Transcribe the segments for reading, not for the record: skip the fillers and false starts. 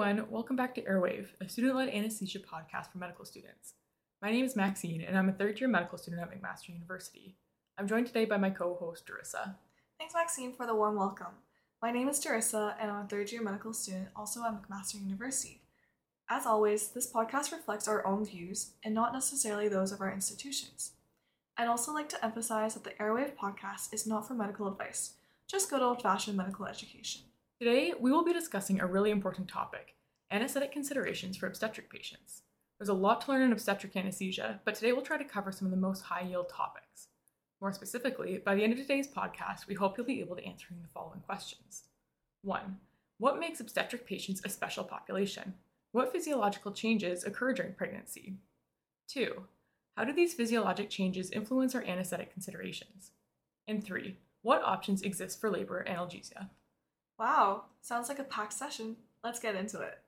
everyone, welcome back to Airwave, a student-led anesthesia podcast for medical students. My name is Maxine, and I'm a third-year medical student at McMaster University. I'm joined today by my co-host, Darissa. Thanks, Maxine, for the warm welcome. My name is Darissa, and I'm a third-year medical student also at McMaster University. As always, this podcast reflects our own views and not necessarily those of our institutions. I'd also like to emphasize that the Airwave podcast is not for medical advice, just good old-fashioned medical education. Today, we will be discussing a really important topic, anesthetic considerations for obstetric patients. There's a lot to learn in obstetric anesthesia, but today we'll try to cover some of the most high-yield topics. More specifically, by the end of today's podcast, we hope you'll be able to answer the following questions. 1. What makes obstetric patients a special population? What physiological changes occur during pregnancy? 2. How do these physiologic changes influence our anesthetic considerations? And 3. What options exist for labor analgesia? Wow, sounds like a packed session. Let's get into it.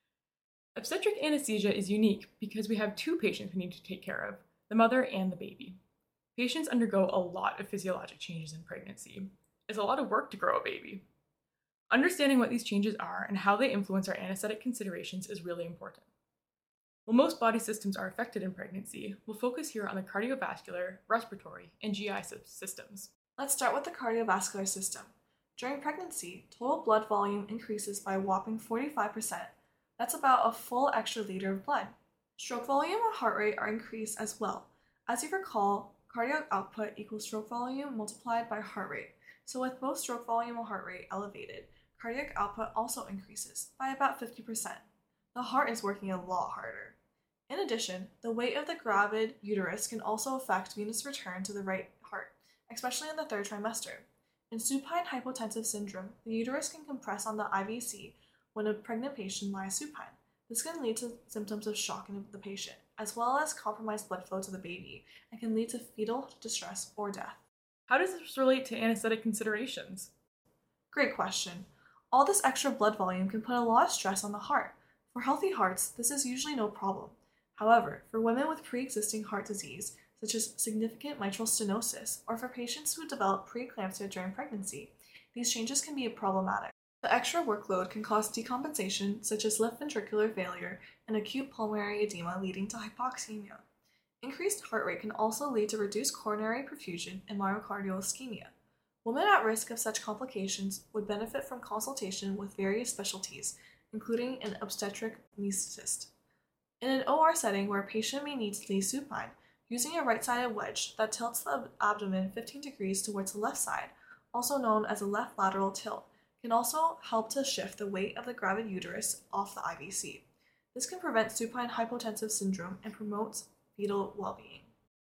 Obstetric anesthesia is unique because we have two patients we need to take care of, the mother and the baby. Patients undergo a lot of physiologic changes in pregnancy. It's a lot of work to grow a baby. Understanding what these changes are and how they influence our anesthetic considerations is really important. While most body systems are affected in pregnancy, we'll focus here on the cardiovascular, respiratory, and GI systems. Let's start with the cardiovascular system. During pregnancy, total blood volume increases by a whopping 45%. That's about a full extra liter of blood. Stroke volume and heart rate are increased as well. As you recall, cardiac output equals stroke volume multiplied by heart rate. So with both stroke volume and heart rate elevated, cardiac output also increases by about 50%. The heart is working a lot harder. In addition, the weight of the gravid uterus can also affect venous return to the right heart, especially in the third trimester. In supine hypotensive syndrome, the uterus can compress on the IVC when a pregnant patient lies supine. This can lead to symptoms of shock in the patient, as well as compromised blood flow to the baby, and can lead to fetal distress or death. How does this relate to anesthetic considerations? Great question. All this extra blood volume can put a lot of stress on the heart. For healthy hearts, this is usually no problem. However, for women with pre-existing heart disease, such as significant mitral stenosis, or for patients who develop preeclampsia during pregnancy, these changes can be problematic. The extra workload can cause decompensation, such as left ventricular failure and acute pulmonary edema leading to hypoxemia. Increased heart rate can also lead to reduced coronary perfusion and myocardial ischemia. Women at risk of such complications would benefit from consultation with various specialties, including an obstetric anesthetist. In an OR setting where a patient may need to lay supine, using a right-sided wedge that tilts the abdomen 15 degrees towards the left side, also known as a left lateral tilt, can also help to shift the weight of the gravid uterus off the IVC. This can prevent supine hypotensive syndrome and promotes fetal well-being.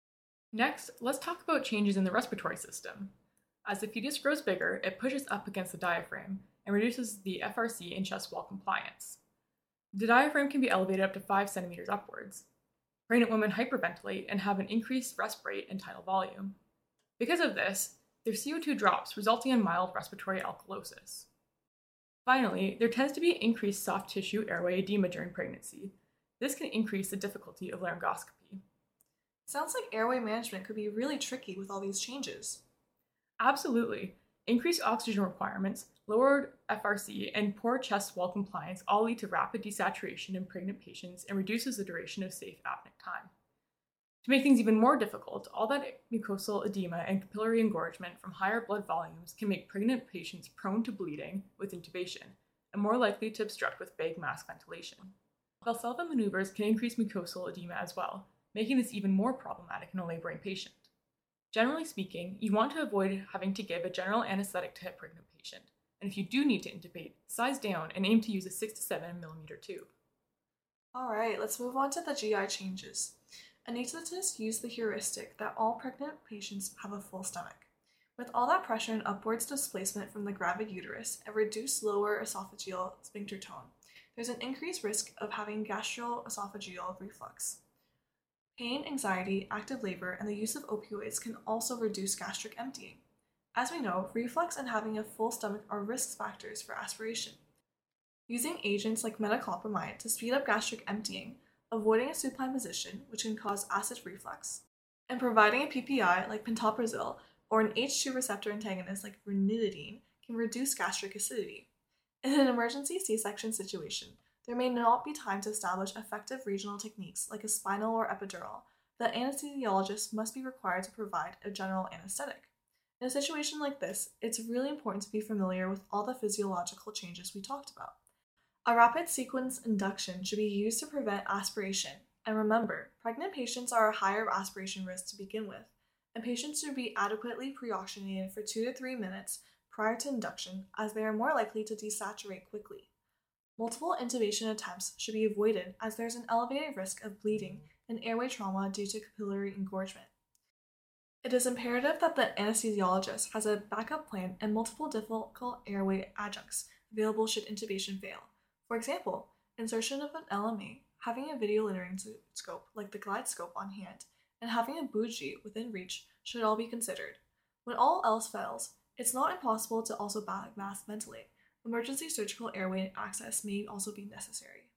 Next, let's talk about changes in the respiratory system. As the fetus grows bigger, it pushes up against the diaphragm and reduces the FRC and chest wall compliance. The diaphragm can be elevated up to 5 centimeters upwards. Pregnant women hyperventilate and have an increased resp rate and tidal volume. Because of this, their CO2 drops, resulting in mild respiratory alkalosis. Finally, there tends to be increased soft tissue airway edema during pregnancy. This can increase the difficulty of laryngoscopy. Sounds like airway management could be really tricky with all these changes. Absolutely. Increased oxygen requirements, lowered FRC, and poor chest wall compliance all lead to rapid desaturation in pregnant patients and reduces the duration of safe apneic time. To make things even more difficult, all that mucosal edema and capillary engorgement from higher blood volumes can make pregnant patients prone to bleeding with intubation and more likely to obstruct with vague mask ventilation. Valsalva maneuvers can increase mucosal edema as well, making this even more problematic in a laboring patient. Generally speaking, you want to avoid having to give a general anesthetic to a pregnant patient, and if you do need to intubate, size down and aim to use a 6 to 7 millimeter tube. Alright, let's move on to the GI changes. Anesthetists use the heuristic that all pregnant patients have a full stomach. With all that pressure and upwards displacement from the gravid uterus and reduced lower esophageal sphincter tone, there's an increased risk of having gastroesophageal reflux. Pain, anxiety, active labor, and the use of opioids can also reduce gastric emptying. As we know, reflux and having a full stomach are risk factors for aspiration. Using agents like metoclopramide to speed up gastric emptying, avoiding a supine position, which can cause acid reflux, and providing a PPI like pantoprazole or an H2 receptor antagonist like ranitidine can reduce gastric acidity. In an emergency C-section situation, there may not be time to establish effective regional techniques like a spinal or epidural. The anesthesiologist must be required to provide a general anesthetic. In a situation like this, it's really important to be familiar with all the physiological changes we talked about. A rapid sequence induction should be used to prevent aspiration. And remember, pregnant patients are a higher aspiration risk to begin with, and patients should be adequately pre-oxygenated for 2 to 3 minutes prior to induction, as they are more likely to desaturate quickly. Multiple intubation attempts should be avoided as there's an elevated risk of bleeding and airway trauma due to capillary engorgement. It is imperative that the anesthesiologist has a backup plan and multiple difficult airway adjuncts available should intubation fail. For example, insertion of an LMA, having a video laryngoscope scope like the Glide scope on hand, and having a bougie within reach should all be considered. When all else fails, it's not impossible to also mass ventilate. Emergency surgical airway access may also be necessary.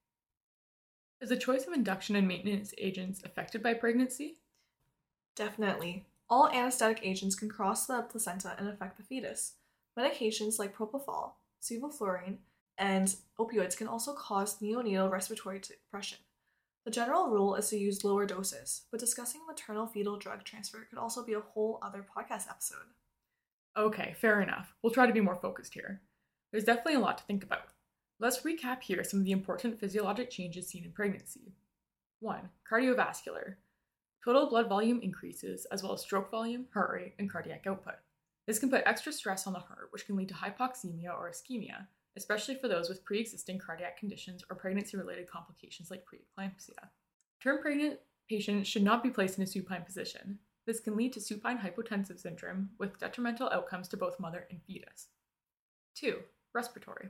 Is the choice of induction and maintenance agents affected by pregnancy? Definitely. All anesthetic agents can cross the placenta and affect the fetus. Medications like propofol, sevoflurane, and opioids can also cause neonatal respiratory depression. The general rule is to use lower doses, but discussing maternal fetal drug transfer could also be a whole other podcast episode. Okay, fair enough. We'll try to be more focused here. There's definitely a lot to think about. Let's recap here some of the important physiologic changes seen in pregnancy. 1. Cardiovascular. Total blood volume increases, as well as stroke volume, heart rate, and cardiac output. This can put extra stress on the heart, which can lead to hypoxemia or ischemia, especially for those with pre-existing cardiac conditions or pregnancy-related complications like preeclampsia. Term pregnant patients should not be placed in a supine position. This can lead to supine hypotensive syndrome with detrimental outcomes to both mother and fetus. 2. Respiratory.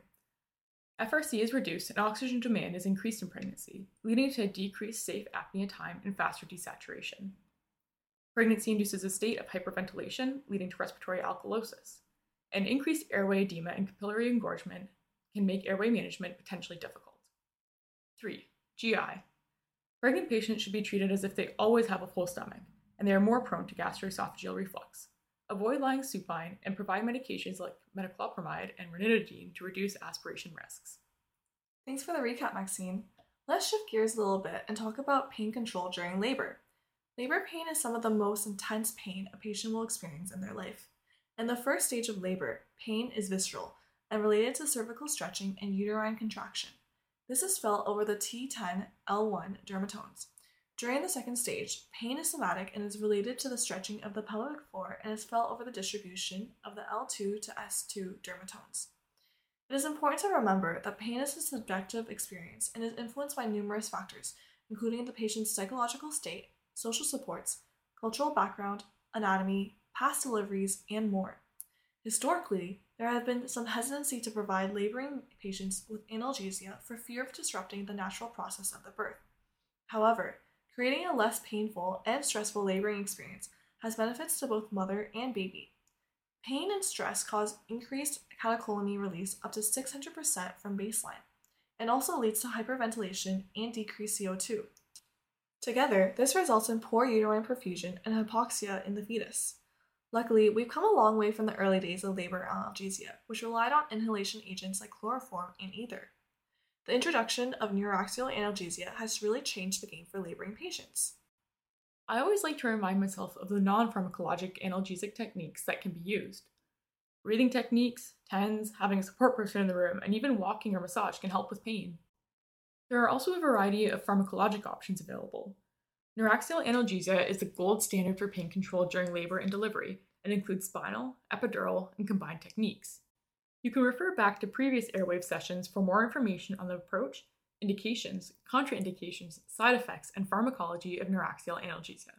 FRC is reduced and oxygen demand is increased in pregnancy, leading to a decreased safe apnea time and faster desaturation. Pregnancy induces a state of hyperventilation, leading to respiratory alkalosis. And increased airway edema and capillary engorgement can make airway management potentially difficult. 3. GI. Pregnant patients should be treated as if they always have a full stomach, and they are more prone to gastroesophageal reflux. Avoid lying supine and provide medications like metoclopramide and ranitidine to reduce aspiration risks. Thanks for the recap, Maxine. Let's shift gears a little bit and talk about pain control during labor. Labor pain is some of the most intense pain a patient will experience in their life. In the first stage of labor, pain is visceral and related to cervical stretching and uterine contraction. This is felt over the T10-L1 dermatomes. During the second stage, pain is somatic and is related to the stretching of the pelvic floor and is felt over the distribution of the L2 to S2 dermatomes. It is important to remember that pain is a subjective experience and is influenced by numerous factors, including the patient's psychological state, social supports, cultural background, anatomy, past deliveries, and more. Historically, there has been some hesitancy to provide laboring patients with analgesia for fear of disrupting the natural process of the birth. However, creating a less painful and stressful laboring experience has benefits to both mother and baby. Pain and stress cause increased catecholamine release up to 600% from baseline, and also leads to hyperventilation and decreased CO2. Together, this results in poor uterine perfusion and hypoxia in the fetus. Luckily, we've come a long way from the early days of labor analgesia, which relied on inhalation agents like chloroform and ether. The introduction of neuraxial analgesia has really changed the game for laboring patients. I always like to remind myself of the non-pharmacologic analgesic techniques that can be used. Breathing techniques, TENS, having a support person in the room, and even walking or massage can help with pain. There are also a variety of pharmacologic options available. Neuraxial analgesia is the gold standard for pain control during labor and delivery and includes spinal, epidural, and combined techniques. You can refer back to previous airwave sessions for more information on the approach, indications, contraindications, side effects, and pharmacology of neuraxial analgesia.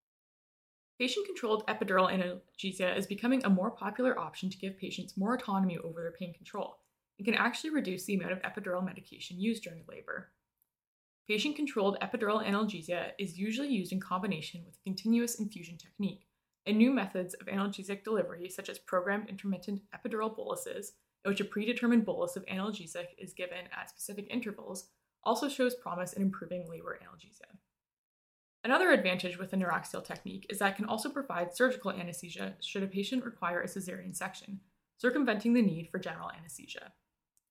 Patient-controlled epidural analgesia is becoming a more popular option to give patients more autonomy over their pain control and can actually reduce the amount of epidural medication used during labor. Patient-controlled epidural analgesia is usually used in combination with a continuous infusion technique, and new methods of analgesic delivery, such as programmed intermittent epidural boluses, in which a predetermined bolus of analgesic is given at specific intervals, also shows promise in improving labor analgesia. Another advantage with the neuraxial technique is that it can also provide surgical anesthesia should a patient require a cesarean section, circumventing the need for general anesthesia.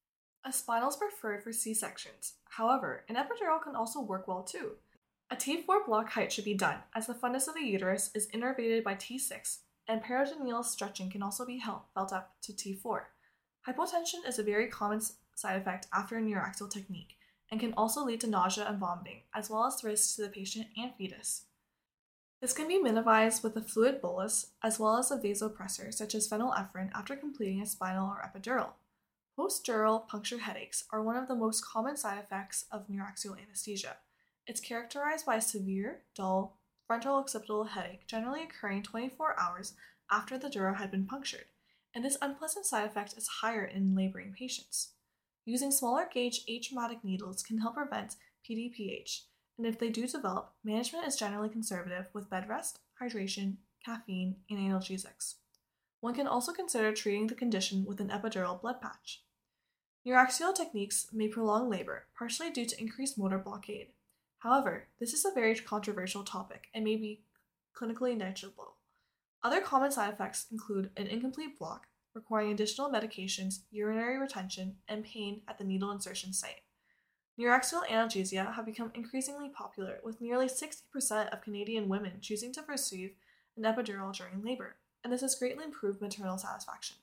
A spinal is preferred for C-sections. However, an epidural can also work well too. A T4 block height should be done, as the fundus of the uterus is innervated by T6, and peritoneal stretching can also be felt up to T4. Hypotension is a very common side effect after a neuraxial technique, and can also lead to nausea and vomiting, as well as risks to the patient and fetus. This can be minimized with a fluid bolus, as well as a vasopressor such as phenylephrine after completing a spinal or epidural. Post-dural puncture headaches are one of the most common side effects of neuraxial anesthesia. It's characterized by a severe, dull, frontal occipital headache generally occurring 24 hours after the dura had been punctured, and this unpleasant side effect is higher in laboring patients. Using smaller gauge atraumatic needles can help prevent PDPH, and if they do develop, management is generally conservative with bed rest, hydration, caffeine, and analgesics. One can also consider treating the condition with an epidural blood patch. Neuraxial techniques may prolong labor, partially due to increased motor blockade. However, this is a very controversial topic and may be clinically negligible. Other common side effects include an incomplete block, requiring additional medications, urinary retention, and pain at the needle insertion site. Neuraxial analgesia have become increasingly popular, with nearly 60% of Canadian women choosing to receive an epidural during labor, and this has greatly improved maternal satisfaction.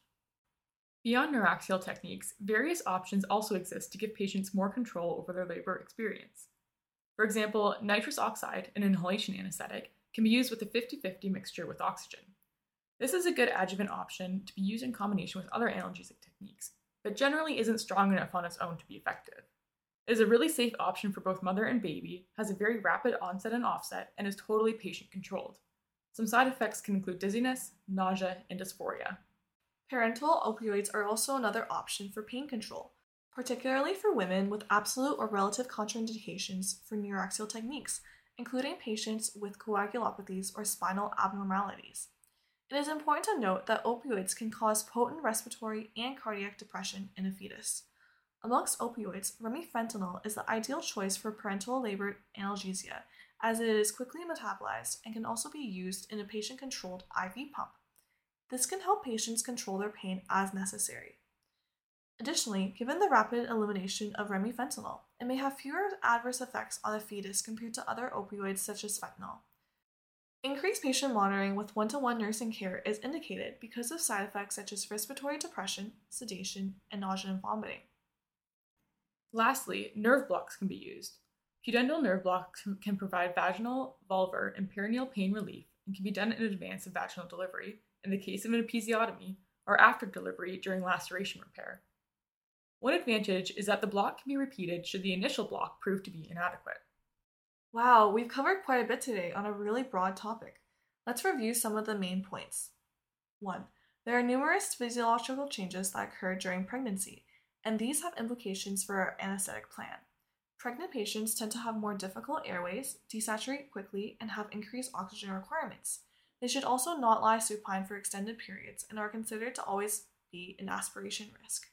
Beyond neuraxial techniques, various options also exist to give patients more control over their labor experience. For example, nitrous oxide, an inhalation anesthetic, can be used with a 50-50 mixture with oxygen. This is a good adjuvant option to be used in combination with other analgesic techniques, but generally isn't strong enough on its own to be effective. It is a really safe option for both mother and baby, has a very rapid onset and offset, and is totally patient-controlled. Some side effects can include dizziness, nausea, and dysphoria. Parenteral opioids are also another option for pain control, particularly for women with absolute or relative contraindications for neuraxial techniques, including patients with coagulopathies or spinal abnormalities. It is important to note that opioids can cause potent respiratory and cardiac depression in a fetus. Amongst opioids, remifentanil is the ideal choice for parenteral labor analgesia, as it is quickly metabolized and can also be used in a patient-controlled IV pump. This can help patients control their pain as necessary. Additionally, given the rapid elimination of remifentanil, it may have fewer adverse effects on the fetus compared to other opioids such as fentanyl. Increased patient monitoring with one-to-one nursing care is indicated because of side effects such as respiratory depression, sedation, and nausea and vomiting. Lastly, nerve blocks can be used. Pudendal nerve blocks can provide vaginal, vulvar, and perineal pain relief and can be done in advance of vaginal delivery, in the case of an episiotomy, or after delivery during laceration repair. One advantage is that the block can be repeated should the initial block prove to be inadequate. Wow, we've covered quite a bit today on a really broad topic. Let's review some of the main points. 1. There are numerous physiological changes that occur during pregnancy, and these have implications for our anesthetic plan. Pregnant patients tend to have more difficult airways, desaturate quickly, and have increased oxygen requirements. They should also not lie supine for extended periods and are considered to always be an aspiration risk.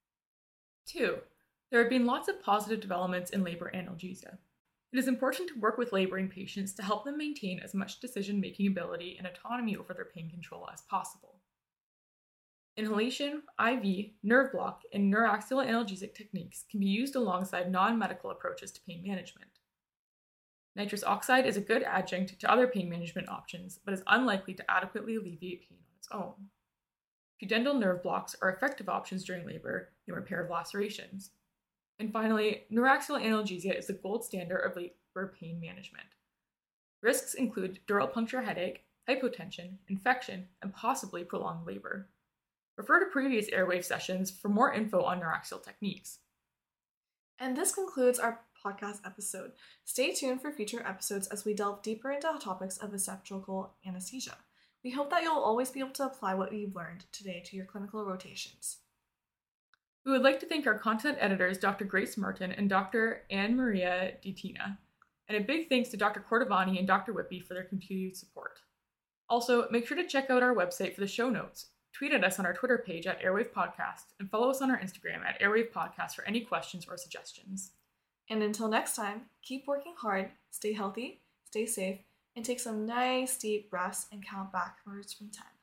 2. There have been lots of positive developments in labor analgesia. It is important to work with laboring patients to help them maintain as much decision-making ability and autonomy over their pain control as possible. Inhalation, IV, nerve block, and neuraxial analgesic techniques can be used alongside non-medical approaches to pain management. Nitrous oxide is a good adjunct to other pain management options, but is unlikely to adequately alleviate pain on its own. Pudendal nerve blocks are effective options during labor and repair of lacerations. And finally, neuraxial analgesia is the gold standard of labor pain management. Risks include dural puncture headache, hypotension, infection, and possibly prolonged labor. Refer to previous Airwave sessions for more info on neuraxial techniques. And this concludes our podcast episode. Stay tuned for future episodes as we delve deeper into topics of obstetrical anesthesia. We hope that you'll always be able to apply what you've learned today to your clinical rotations. We would like to thank our content editors, Dr. Grace Martin and Dr. Anne Maria DiTina, and a big thanks to Dr. Cordovani and Dr. Whippy for their continued support. Also, make sure to check out our website for the show notes, tweet at us on our Twitter page at Airwave Podcast, and follow us on our Instagram at Airwave Podcast for any questions or suggestions. And until next time, keep working hard, stay healthy, stay safe, and take some nice deep breaths and count backwards from 10.